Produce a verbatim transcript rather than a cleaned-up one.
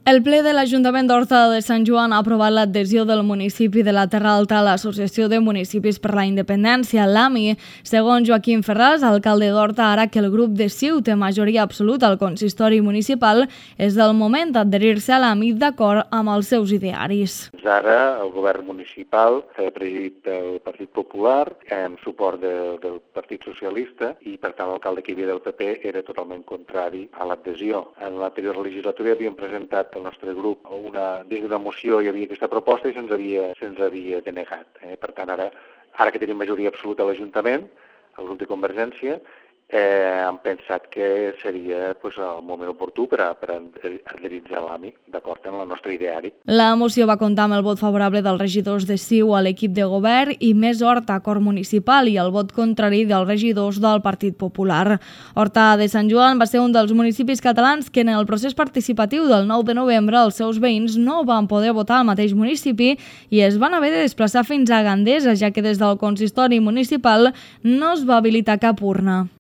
El ple de l'Ajuntament d'Horta de Sant Joan ha aprovat l'adhesió del municipi de la Terra Alta a l'Associació de Municipis per la Independència, l'A M I. Segons Joaquim Ferràs, alcalde d'Horta, ara que el grup de C I U té majoria absoluta al consistori municipal, és el moment d'adherir-se a l'A M I d'acord amb els seus idearis. Ara el govern municipal s'ha presidit pel Partit Popular amb suport de, del Partit Socialista i, per tant, l'alcalde que hi havia del P P era totalment contrari a l'adhesió. En l'anterior legislatura havíem presentat el nostre grup una, des d'una moció hi havia aquesta proposta i se'ns havia, se'ns havia denegat. Eh? Per tant, ara, ara que tenim majoria absoluta a l'Ajuntament, el grup de Convergència, eh, han pensat que seria pues, el moment oportú per, a, per adherir-se a l'A M I, d'acord amb el nostre ideari. La moció va comptar amb el vot favorable dels regidors de C I U a l'equip de govern i Més Horta, Cor Municipal, i el vot contrari dels regidors del Partit Popular. Horta de Sant Joan va ser un dels municipis catalans que en el procés participatiu del nou de novembre els seus veïns no van poder votar al mateix municipi i es van haver de desplaçar fins a Gandesa, ja que des del consistori municipal no es va habilitar cap urna.